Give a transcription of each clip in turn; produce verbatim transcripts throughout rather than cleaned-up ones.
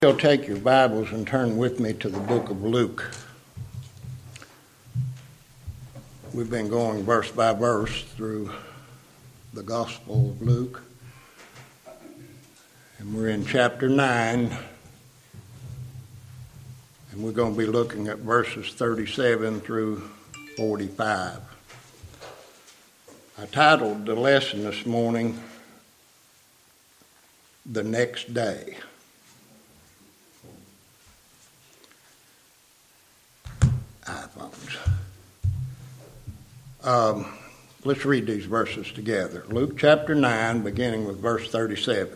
You'll take your Bibles and turn with me to the book of Luke. We've been going verse by verse through the Gospel of Luke. And we're in chapter nine. And we're going to be looking at verses thirty-seven through forty-five. I titled the lesson this morning, The Next Day. iPhones. Um, let's read these verses together. Luke chapter nine, beginning with verse thirty-seven.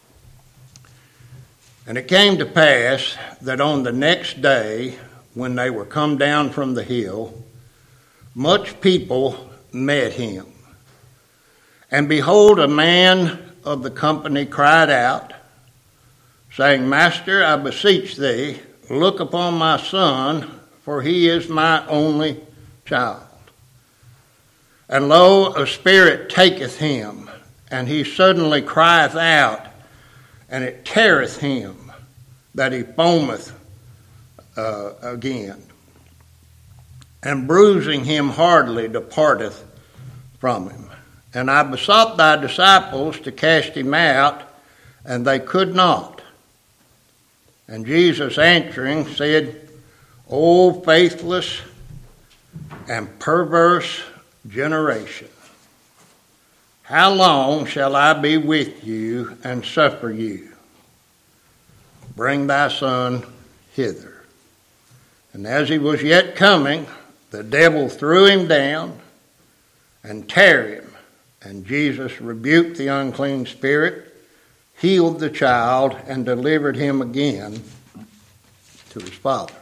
And it came to pass that on the next day, when they were come down from the hill, much people met him. And behold, a man of the company cried out, saying, Master, I beseech thee, look upon my son, for he is my only child. And lo, a spirit taketh him, and he suddenly crieth out, and it teareth him, that he foameth uh, again. And bruising him hardly departeth from him. And I besought thy disciples to cast him out, and they could not. And Jesus answering said, O faithless and perverse generation, how long shall I be with you and suffer you? Bring thy son hither. And as he was yet coming, the devil threw him down and tare him. And Jesus rebuked the unclean spirit, healed the child, and delivered him again to his father.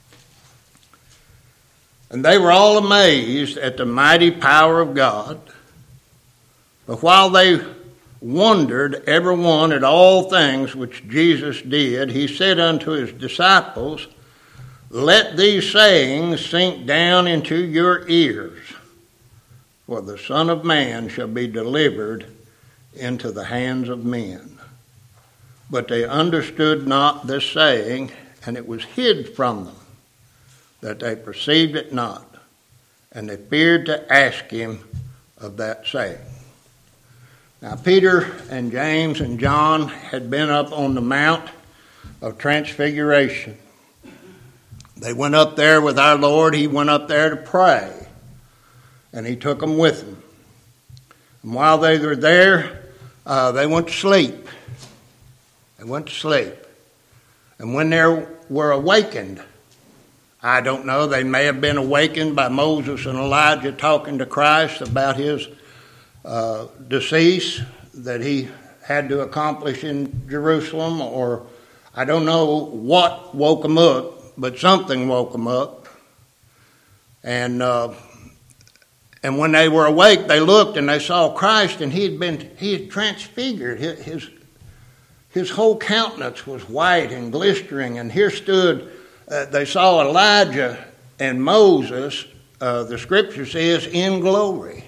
And they were all amazed at the mighty power of God. But while they wondered every one at all things which Jesus did, he said unto his disciples, Let these sayings sink down into your ears, for the Son of Man shall be delivered into the hands of men. But they understood not this saying, and it was hid from them, that they perceived it not, and they feared to ask him of that saying. Now Peter and James and John had been up on the Mount of Transfiguration. They went up there with our Lord. He went up there to pray, and he took them with him. And while they were there, uh, they went to sleep. They went to sleep. And when they were awakened, I don't know, they may have been awakened by Moses and Elijah talking to Christ about his uh, decease that he had to accomplish in Jerusalem, or I don't know what woke them up, but something woke them up. And uh, and when they were awake, they looked and they saw Christ, and he had been he had transfigured. His his, his whole countenance was white and glistering, and here stood. Uh, they saw Elijah and Moses, uh, the scripture says, in glory.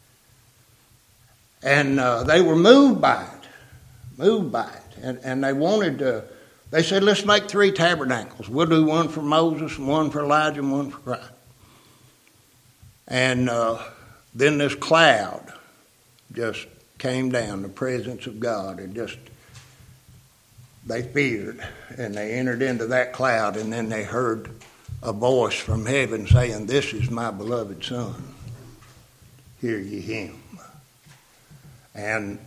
And uh, they were moved by it, moved by it. And, and they wanted to, they said, let's make three tabernacles. We'll do one for Moses, and one for Elijah, and one for Christ. And uh, then this cloud just came down, the presence of God, and just they feared, and they entered into that cloud, and then they heard a voice from heaven saying, This is my beloved Son. Hear ye him. And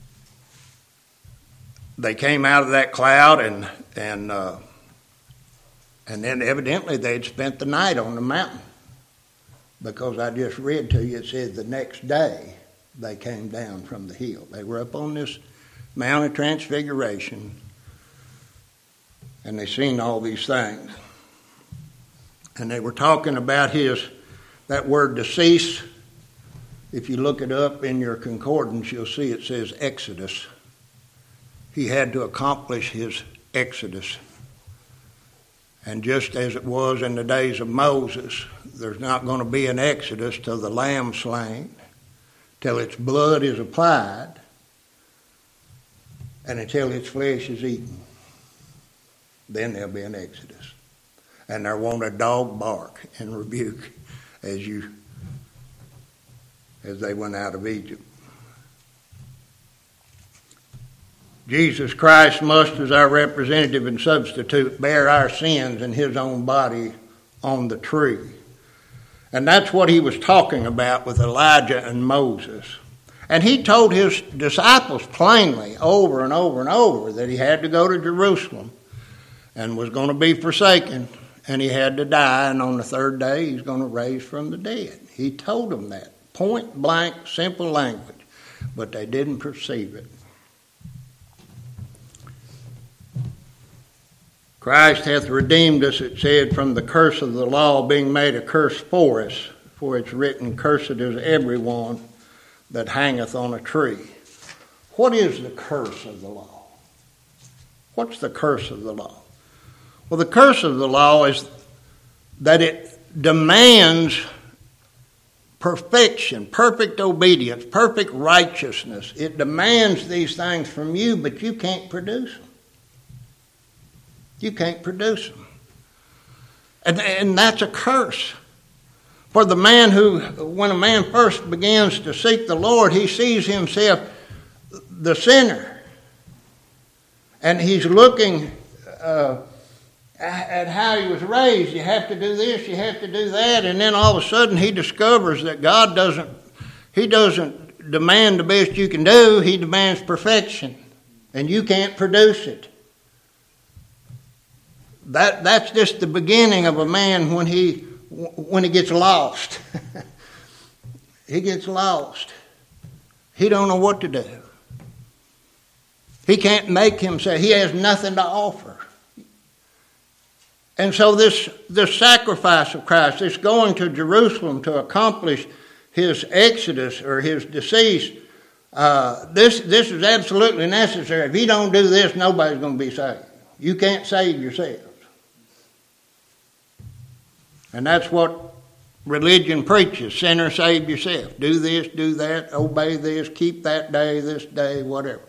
they came out of that cloud, and and uh, and then evidently they'd spent the night on the mountain, because I just read to you, it said the next day they came down from the hill. They were up on this Mount of Transfiguration, and they seen all these things. And they were talking about his, that word decease. If you look it up in your concordance, you'll see it says Exodus. He had to accomplish his Exodus. And just as it was in the days of Moses, there's not going to be an Exodus till the lamb slain, till its blood is applied, and until its flesh is eaten. then there'll be an exodus. And there won't a dog bark in rebuke as you as they went out of Egypt. Jesus Christ must, as our representative and substitute, bear our sins in his own body on the tree. And that's what he was talking about with Elijah and Moses. And he told his disciples plainly over and over and over that he had to go to Jerusalem and was going to be forsaken, and he had to die, and on the third day he's going to raise from the dead. He told them that. Point blank, simple language. But they didn't perceive it. Christ hath redeemed us, it said, from the curse of the law, being made a curse for us. For it's written, cursed is everyone that hangeth on a tree. What is the curse of the law? What's the curse of the law? Well, the curse of the law is that it demands perfection, perfect obedience, perfect righteousness. It demands these things from you, but you can't produce them. You can't produce them. And, and that's a curse. For the man who, when a man first begins to seek the Lord, he sees himself the sinner. And he's looking uh, at how he was raised. You have to do this, you have to do that. And then all of a sudden he discovers that God doesn't, he doesn't demand the best you can do. He demands perfection. And you can't produce it. That that's just the beginning of a man when he when he gets lost. He gets lost. He don't know what to do. He can't make himself. He has nothing to offer. And so this this sacrifice of Christ, this going to Jerusalem to accomplish his exodus or his decease, uh, this this is absolutely necessary. If you don't do this, nobody's going to be saved. You can't save yourself. And that's what religion preaches. Sinner, save yourself. Do this, do that, obey this, keep that day, this day, whatever.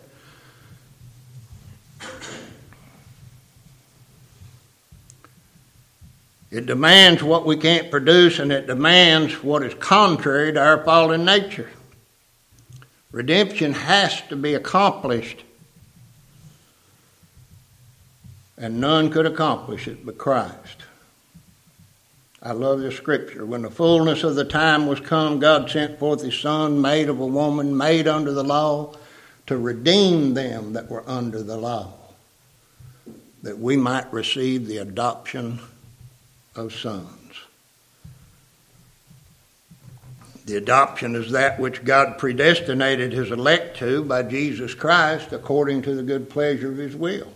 It demands what we can't produce, and it demands what is contrary to our fallen nature. Redemption has to be accomplished, and none could accomplish it but Christ. I love this scripture. When the fullness of the time was come, God sent forth his Son, made of a woman, made under the law, to redeem them that were under the law, that we might receive the adoption of sons. The adoption is that which God predestinated his elect to by Jesus Christ according to the good pleasure of his will.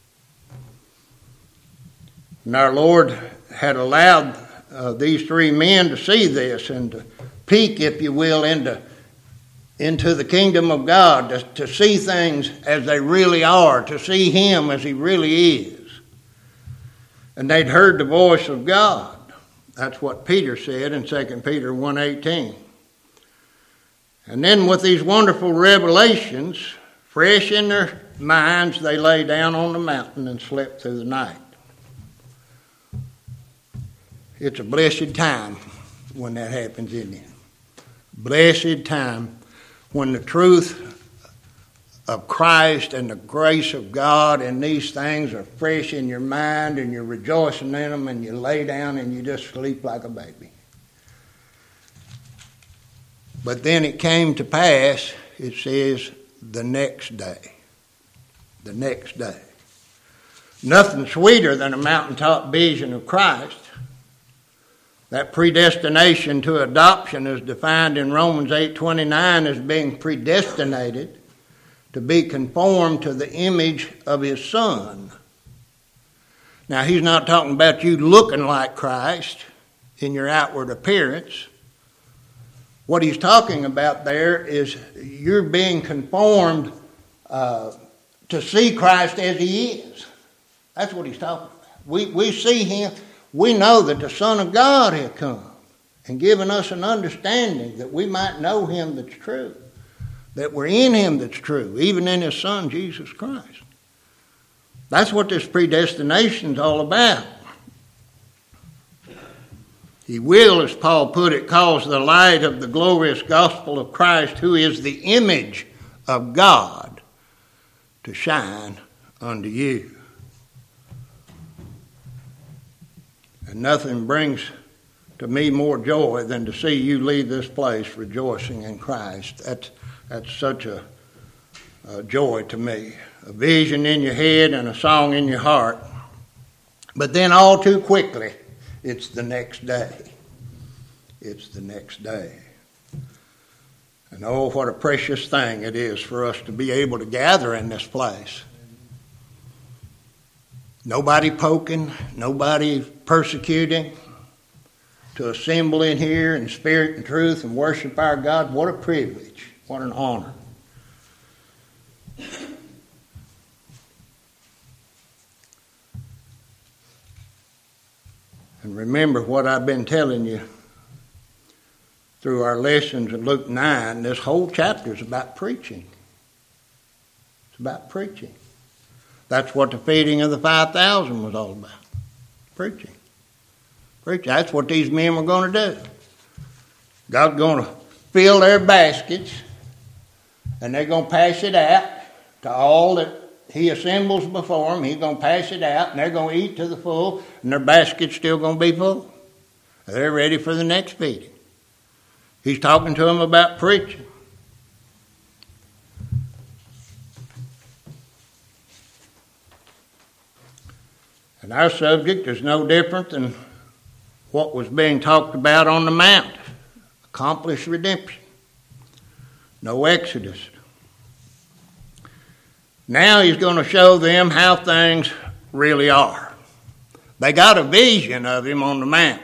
And our Lord had allowed Uh, these three men to see this and to peek, if you will, into, into the kingdom of God, to, to see things as they really are, to see him as he really is. And they'd heard the voice of God. That's what Peter said in Second Peter one eighteen. And then with these wonderful revelations, fresh in their minds, they lay down on the mountain and slept through the night. It's a blessed time when that happens, isn't it? Blessed time when the truth of Christ and the grace of God and these things are fresh in your mind and you're rejoicing in them and you lay down and you just sleep like a baby. But then it came to pass, it says, the next day. The next day. Nothing sweeter than a mountaintop vision of Christ. That predestination to adoption is defined in Romans eight twenty-nine as being predestinated to be conformed to the image of his Son. Now, he's not talking about you looking like Christ in your outward appearance. What he's talking about there is you're being conformed uh, to see Christ as he is. That's what he's talking about. We, we see him. We know that the Son of God hath come and given us an understanding that we might know him that's true, that we're in him that's true, even in his Son, Jesus Christ. That's what this predestination's all about. He will, as Paul put it, cause the light of the glorious gospel of Christ, who is the image of God, to shine unto you. And nothing brings to me more joy than to see you leave this place rejoicing in Christ. That's, that's such a, a joy to me. A vision in your head and a song in your heart. But then all too quickly, it's the next day. It's the next day. And oh, what a precious thing it is for us to be able to gather in this place. Nobody poking, nobody persecuting. To assemble in here in spirit and truth and worship our God. What a privilege. What an honor. And remember what I've been telling you through our lessons in Luke nine. This whole chapter is about preaching. It's about preaching. That's what the feeding of the five thousand was all about. Preaching. Preaching. That's what these men were going to do. God's going to fill their baskets, and they're going to pass it out to all that He assembles before them. He's going to pass it out, and they're going to eat to the full, and their basket's still going to be full. They're ready for the next feeding. He's talking to them about preaching. And our subject is no different than what was being talked about on the mount. Accomplished redemption. No Exodus. Now he's going to show them how things really are. They got a vision of him on the mount.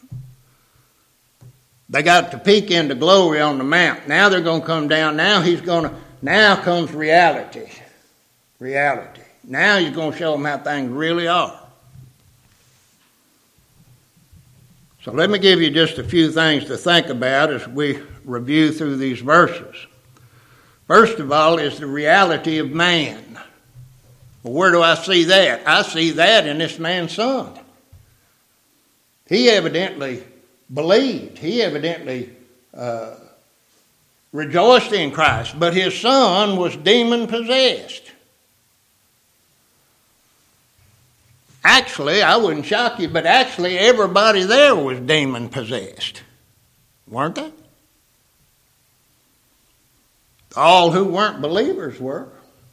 They got to peek into glory on the mount. Now they're going to come down. Now he's going to, now comes reality. Reality. Now he's going to show them how things really are. So let me give you just a few things to think about as we review through these verses. First of all is the reality of man. Well, where do I see that? I see that in this man's son. He evidently believed. He evidently uh, rejoiced in Christ. But his son was demon-possessed. Actually, I wouldn't shock you, but actually everybody there was demon-possessed. Weren't they? All who weren't believers were.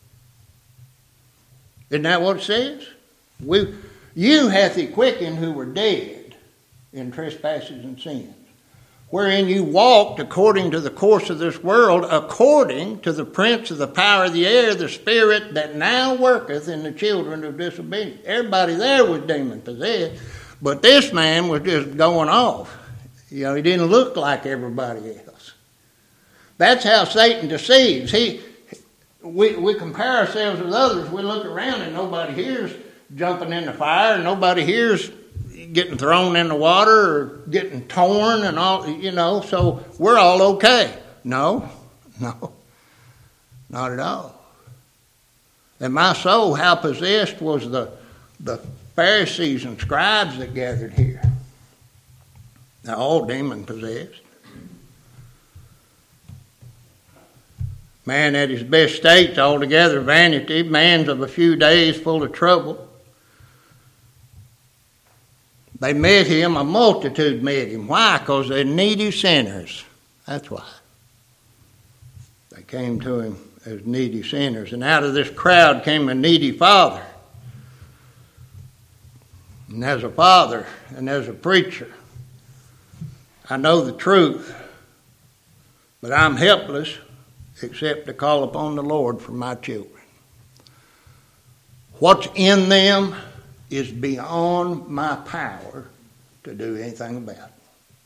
Isn't that what it says? We, you hath he quickened who were dead in trespasses and sins, wherein you walked according to the course of this world, according to the prince of the power of the air, the spirit that now worketh in the children of disobedience. Everybody there was demon-possessed, but this man was just going off. You know, he didn't look like everybody else. That's how Satan deceives. He, we, we compare ourselves with others. We look around and nobody here's jumping in the fire, and nobody here's getting thrown in the water or getting torn and all, you know, so we're all okay. No, no, not at all. And my soul, how possessed was the, the Pharisees and scribes that gathered here. They're all demon-possessed. Man at his best state's altogether vanity. Man's of a few days full of trouble. They met him, a multitude met him. Why? Because they're needy sinners. That's why. They came to him as needy sinners. And out of this crowd came a needy father. And as a father and as a preacher, I know the truth, but I'm helpless except to call upon the Lord for my children. What's in them is beyond my power to do anything about it.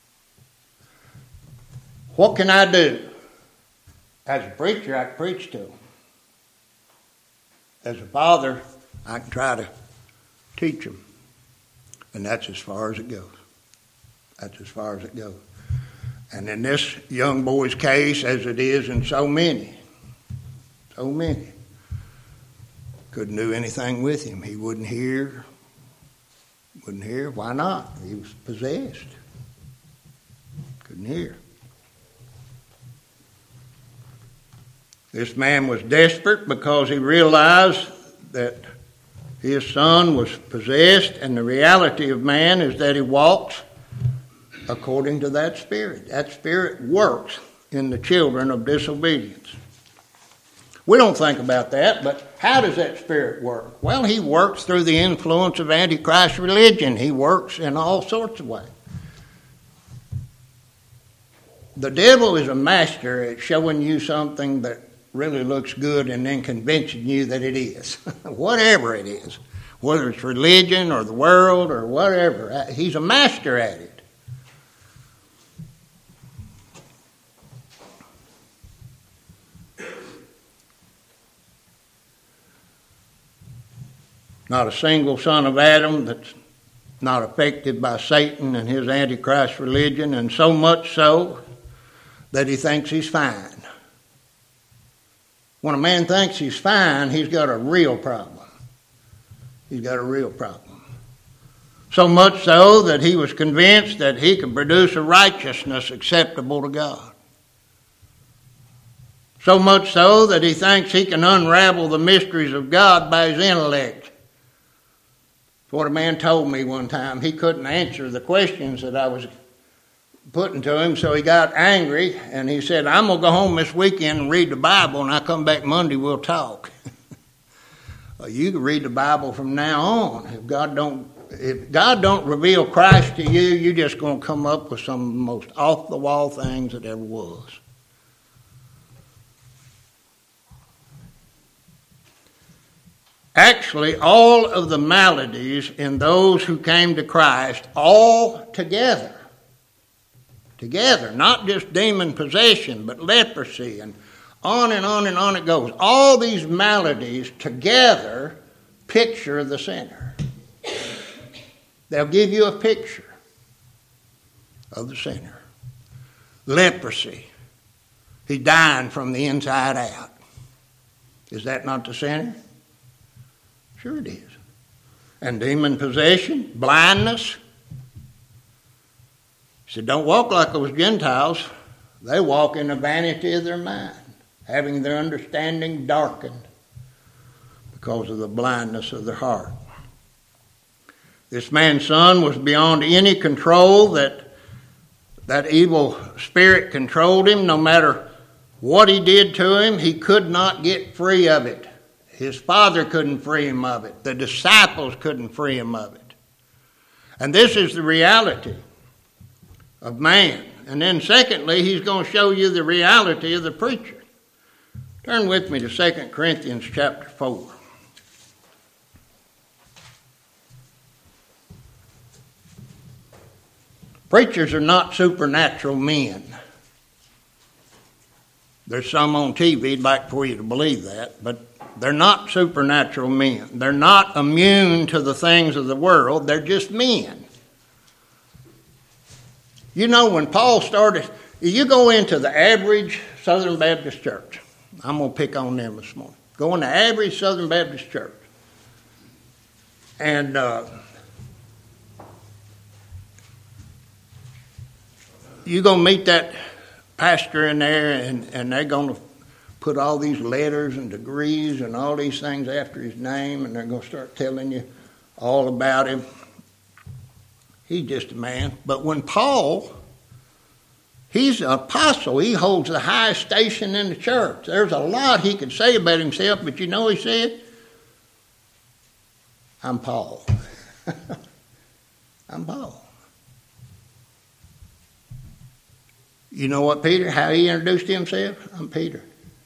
What can I do? As a preacher, I can preach to them. As a father, I can try to teach them. And that's as far as it goes. That's as far as it goes. And in this young boy's case, as it is in so many, so many, Couldn't do anything with him. He wouldn't hear. Wouldn't hear. Why not? He was possessed. Couldn't hear. This man was desperate because he realized that his son was possessed, and the reality of man is that he walks according to that spirit. That spirit works in the children of disobedience. We don't think about that, but how does that spirit work? Well, he works through the influence of Antichrist religion. He works in all sorts of ways. The devil is a master at showing you something that really looks good and then convincing you that it is. Whatever it is. Whether it's religion or the world or whatever. He's a master at it. Not a single son of Adam that's not affected by Satan and his Antichrist religion, and so much so that he thinks he's fine. When a man thinks he's fine, he's got a real problem. He's got a real problem. So much so that he was convinced that he could produce a righteousness acceptable to God. So much so that he thinks he can unravel the mysteries of God by his intellect. That's what a man told me one time. He couldn't answer the questions that I was putting to him, so he got angry, and he said, I'm going to go home this weekend and read the Bible, and I come back Monday, we'll talk. Well, you can read the Bible from now on. If God don't, if God don't reveal Christ to you, you're just going to come up with some of the most off-the-wall things that ever was. Actually, all of the maladies in those who came to Christ, all together, together, not just demon possession, but leprosy, and on and on and on it goes. All these maladies together picture the sinner. They'll give you a picture of the sinner. Leprosy. He's dying from the inside out. Is that not the sinner? Sure it is. And demon possession, blindness. He said, don't walk like those Gentiles. They walk in the vanity of their mind, having their understanding darkened because of the blindness of their heart. This man's son was beyond any control. That that evil spirit controlled him. No matter what he did to him, he could not get free of it. His father couldn't free him of it. The disciples couldn't free him of it. And this is the reality of man. And then secondly, he's going to show you the reality of the preacher. Turn with me to Second Corinthians chapter four. Preachers are not supernatural men. There's some on T V would like for you to believe that, but they're not supernatural men. They're not immune to the things of the world. They're just men. You know, when Paul started, you go into the average Southern Baptist church. I'm going to pick on them this morning. Go in the average Southern Baptist church. And uh, you're going to meet that pastor in there, and, and they're going to put all these letters and degrees and all these things after his name, and they're going to start telling you all about him. He's just a man. But when Paul, he's an apostle. He holds the highest station in the church. There's a lot he could say about himself, but you know what he said? I'm Paul. I'm Paul. You know what, Peter, how he introduced himself? I'm Peter.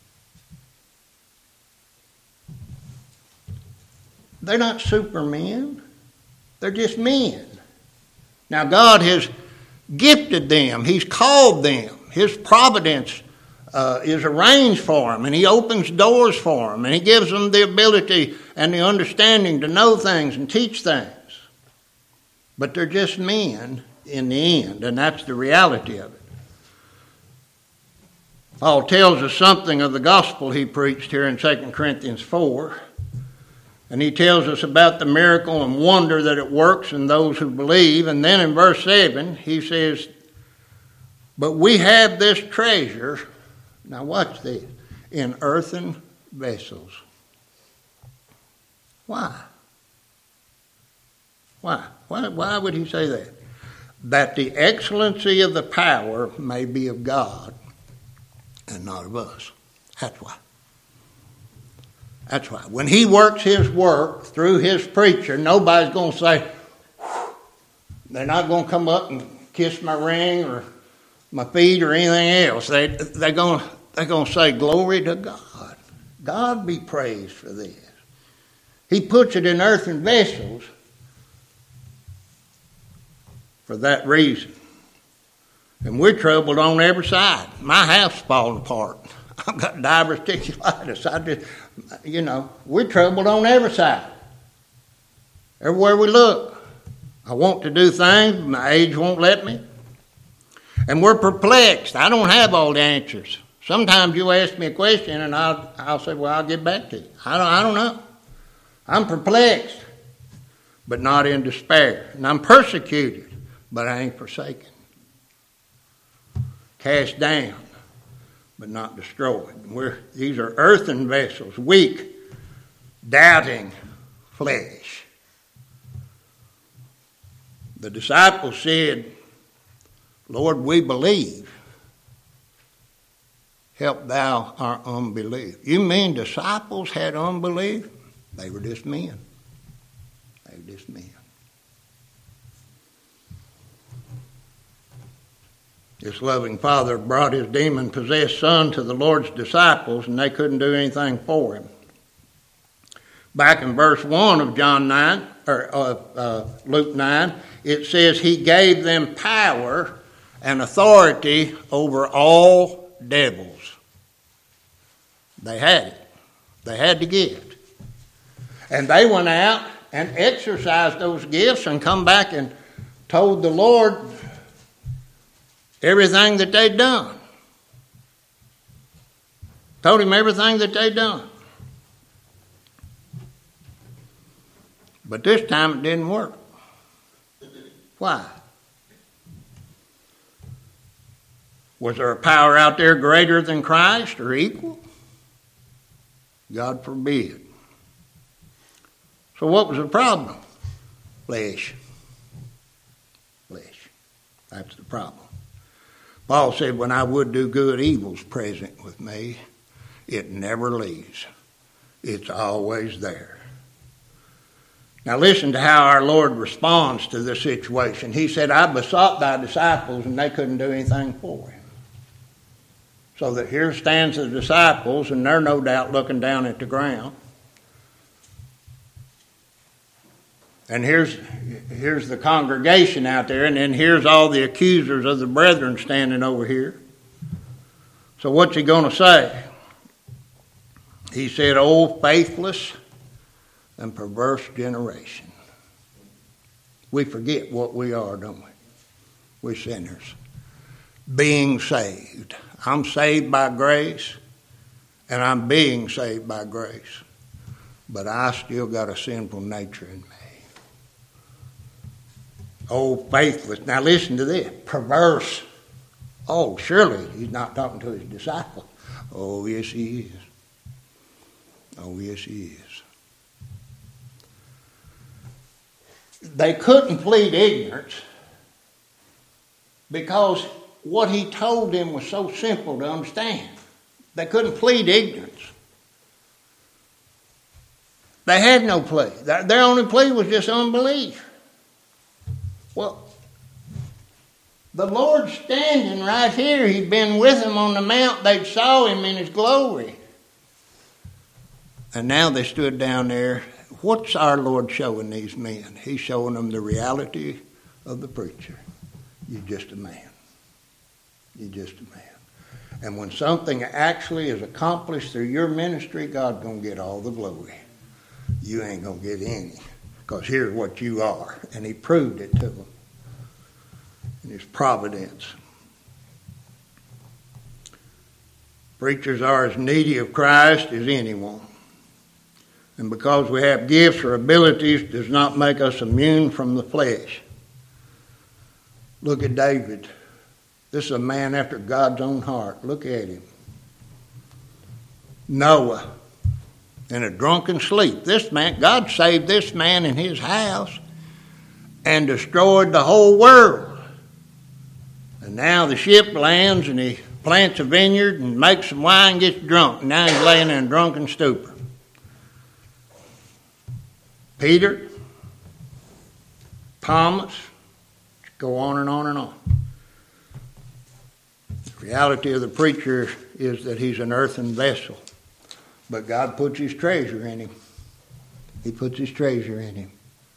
They're not supermen. They're just men. Now, God has gifted them. He's called them. His providence uh, is arranged for them, and He opens doors for them, and He gives them the ability and the understanding to know things and teach things. But they're just men in the end, and that's the reality of it. Paul tells us something of the gospel he preached here in Second Corinthians four. And he tells us about the miracle and wonder that it works in those who believe. And then in verse seven, he says, but we have this treasure, now watch this, in earthen vessels. Why? Why? Why, why would he say that? That the excellency of the power may be of God and not of us. That's why. That's why. When he works his work through his preacher, nobody's going to say, they're not going to come up and kiss my ring or my feet or anything else. They, they're going they're going to say, glory to God. God be praised for this. He puts it in earthen vessels for that reason. And we're troubled on every side. My house is falling apart. I've got diverticulitis. I just, you know, we're troubled on every side. Everywhere we look. I want to do things, my age won't let me. And we're perplexed. I don't have all the answers. Sometimes you ask me a question and I'll, I'll say, well, I'll get back to you. I don't, I don't know. I'm perplexed, but not in despair. And I'm persecuted, but I ain't forsaken. Cast down, but not destroyed. We're, these are earthen vessels, weak, doubting flesh. The disciples said, Lord, we believe. Help thou our unbelief. You mean disciples had unbelief? They were just men. They were just men. This loving Father brought his demon-possessed son to the Lord's disciples, and they couldn't do anything for him. Back in verse one of John nine, or uh, uh, Luke nine, it says he gave them power and authority over all devils. They had it. They had the gift. And they went out and exercised those gifts and come back and told the Lord everything that they'd done. Told him everything that they'd done. But this time it didn't work. Why? Was there a power out there greater than Christ or equal? God forbid. So what was the problem? Flesh. Flesh. That's the problem. Paul said, when I would do good, evil's present with me. It never leaves. It's always there. Now listen to how our Lord responds to this situation. He said, I besought thy disciples, and they couldn't do anything for him. So that here stands the disciples, and they're no doubt looking down at the ground. And here's, here's the congregation out there, and then here's all the accusers of the brethren standing over here. So what's he going to say? He said, "O faithless and perverse generation." We forget what we are, don't we? We're sinners. Being saved. I'm saved by grace, and I'm being saved by grace. But I still got a sinful nature in me. Oh, faithless. Now listen to this. Perverse. Oh, surely he's not talking to his disciples. Oh, yes, he is. Oh, yes, he is. They couldn't plead ignorance because what he told them was so simple to understand. They couldn't plead ignorance. They had no plea. Their only plea was just unbelief. Well, the Lord's standing right here. He'd been with them on the mount. They saw him in his glory. And now they stood down there. What's our Lord showing these men? He's showing them the reality of the preacher. You're just a man. You're just a man. And when something actually is accomplished through your ministry, God's going to get all the glory. You ain't going to get any. Because here's what you are. And he proved it to them in his providence. Preachers are as needy of Christ as anyone. And because we have gifts or abilities does not make us immune from the flesh. Look at David. This is a man after God's own heart. Look at him. Noah, in a drunken sleep. This man, God saved this man in his house and destroyed the whole world. And now the ship lands and he plants a vineyard and makes some wine and gets drunk. Now he's laying in a drunken stupor. Peter, Thomas, go on and on and on. The reality of the preacher is that he's an earthen vessel. But God puts his treasure in him. He puts his treasure in him.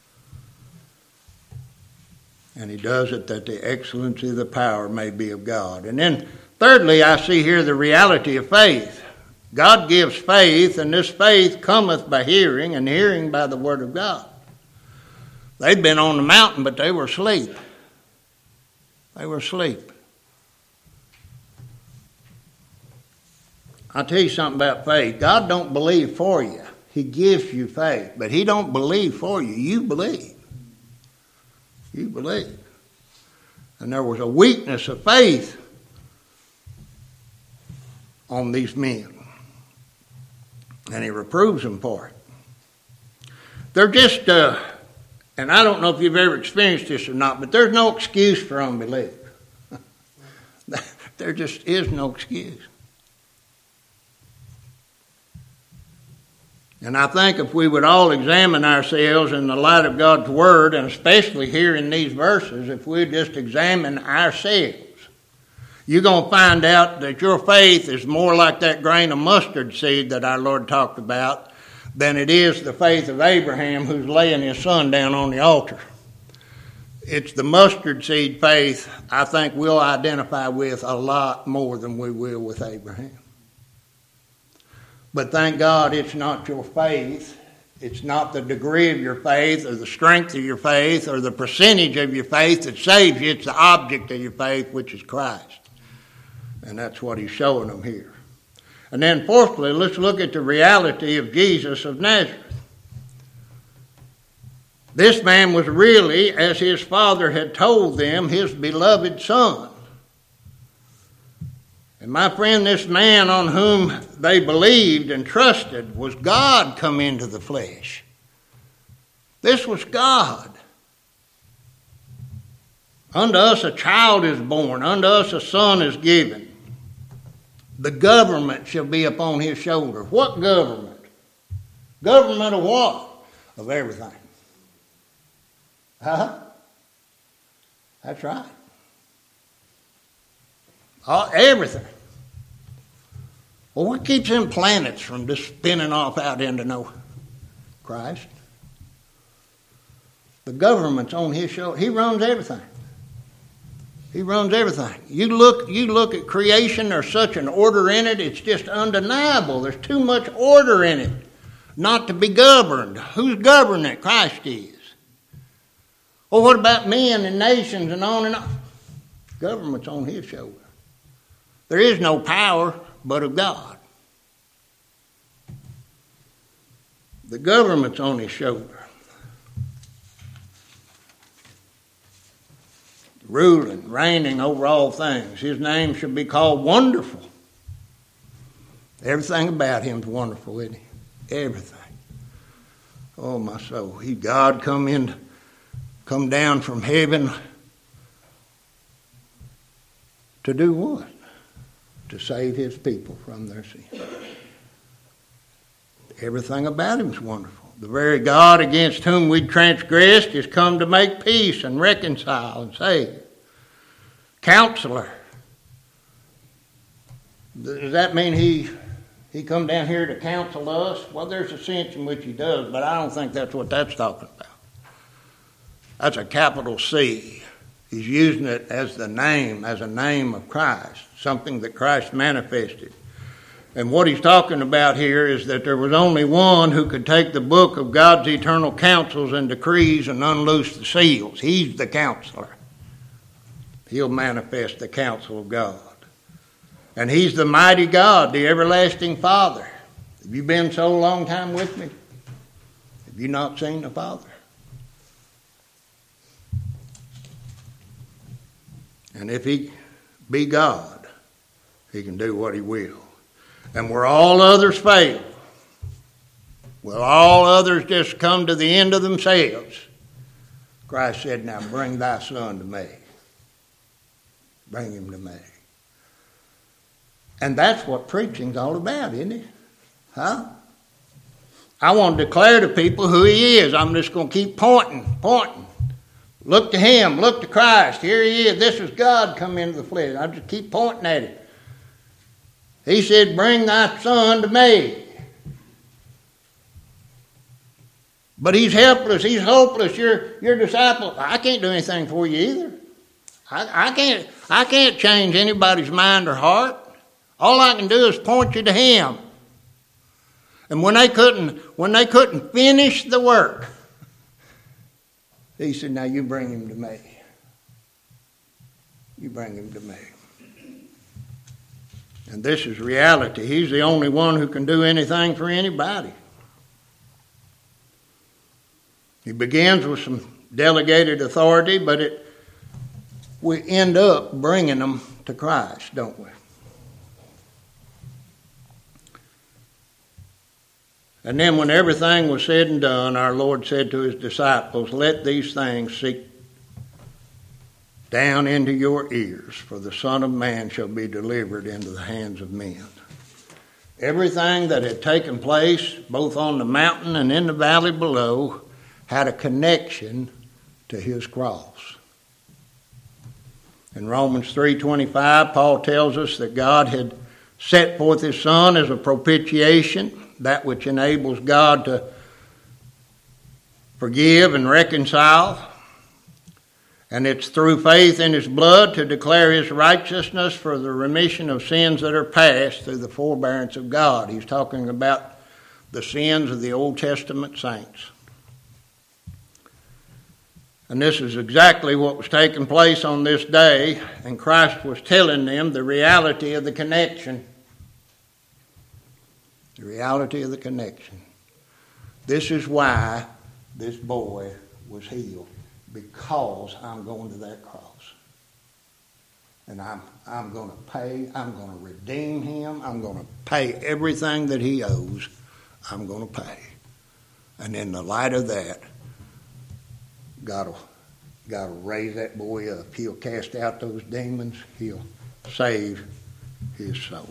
And he does it that the excellency of the power may be of God. And then thirdly, I see here the reality of faith. God gives faith, and this faith cometh by hearing, and hearing by the word of God. They'd been on the mountain, but they were asleep. They were asleep. I'll tell you something about faith. God don't believe for you. He gives you faith, but he don't believe for you. You believe. You believe. And there was a weakness of faith on these men. And he reproves them for it. They're just, uh, and I don't know if you've ever experienced this or not, but there's no excuse for unbelief. There just is no excuse. And I think if we would all examine ourselves in the light of God's Word, and especially here in these verses, if we just examine ourselves, you're going to find out that your faith is more like that grain of mustard seed that our Lord talked about than it is the faith of Abraham who's laying his son down on the altar. It's the mustard seed faith I think we'll identify with a lot more than we will with Abraham. But thank God it's not your faith. It's not the degree of your faith or the strength of your faith or the percentage of your faith that saves you. It's the object of your faith, which is Christ. And that's what he's showing them here. And then fourthly, let's look at the reality of Jesus of Nazareth. This man was really, as his father had told them, his beloved son. And my friend, this man on whom they believed and trusted was God come into the flesh. This was God. Unto us a child is born, unto us a son is given. The government shall be upon his shoulder. What government? Government of what? Of everything. Huh? That's right. All, everything. Well, what keeps them planets from just spinning off out into no Christ? The government's on his shoulder. He runs everything. He runs everything. You look, you look at creation, there's such an order in it, it's just undeniable. There's too much order in it not to be governed. Who's governing it? Christ is. Well, what about men and nations and on and on? Government's on his shoulder. There is no power but of God. The government's on his shoulder. Ruling, reigning over all things. His name should be called Wonderful. Everything about him's wonderful, isn't he? Everything. Oh, my soul. He, God come in, come down from heaven to do what? To save his people from their sin. Everything about him is wonderful. The very God against whom we transgressed is come to make peace and reconcile and save. Counselor. Does that mean he he come down here to counsel us? Well, there's a sense in which he does, but I don't think that's what that's talking about. That's a capital C. He's using it as the name, as a name of Christ, something that Christ manifested. And what he's talking about here is that there was only one who could take the book of God's eternal counsels and decrees and unloose the seals. He's the counselor. He'll manifest the counsel of God. And he's the mighty God, the everlasting Father. Have you been so long time with me? Have you not seen the Father? And if he be God, he can do what he will. And where all others fail, will all others just come to the end of themselves, Christ said, now bring thy son to me. Bring him to me. And that's what preaching's all about, isn't it? Huh? I want to declare to people who he is. I'm just going to keep pointing, pointing. Look to him. Look to Christ. Here he is. This is God come into the flesh. I just keep pointing at him. He said, bring thy son to me. But he's helpless. He's hopeless. You're your disciple. I can't do anything for you either. I, I can't. I can't change anybody's mind or heart. All I can do is point you to him. And when they couldn't, when they couldn't finish the work, he said, now you bring him to me. You bring him to me. And this is reality. He's the only one who can do anything for anybody. He begins with some delegated authority, but it we end up bringing them to Christ, don't we? And then when everything was said and done, our Lord said to his disciples, let these things sink down into your ears, for the Son of Man shall be delivered into the hands of men. Everything that had taken place, both on the mountain and in the valley below, had a connection to his cross. In Romans three twenty-five, Paul tells us that God had set forth his Son as a propitiation, that which enables God to forgive and reconcile. And it's through faith in his blood to declare his righteousness for the remission of sins that are past through the forbearance of God. He's talking about the sins of the Old Testament saints. And this is exactly what was taking place on this day, and Christ was telling them the reality of the connection. The reality of the connection. This is why this boy was healed, because I'm going to that cross. And I'm, I'm going to pay, I'm going to redeem him, I'm going to pay everything that he owes, I'm going to pay. And in the light of that, God will, God will raise that boy up. He'll cast out those demons. He'll save his soul.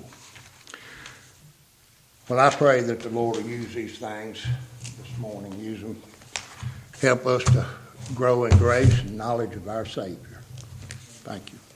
Well, I pray that the Lord will use these things this morning. Use them. Help us to grow in grace and knowledge of our Savior. Thank you.